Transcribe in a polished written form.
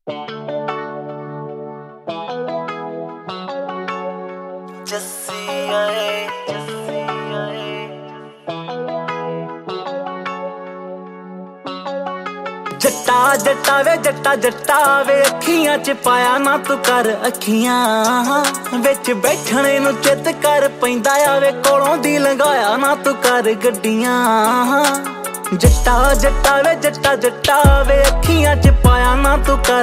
जट्टा जट्टा वे जट्टा जट्टा वे अखियां च पाया ना तू कर अखियां विच बैठने नू चित कर पैंदा आवे कोलों दी लंघाया ना तू कर गड्डियां जट्टा जट्टा वे जट्टा जट्टा वे अखियां च पाया ना तू कर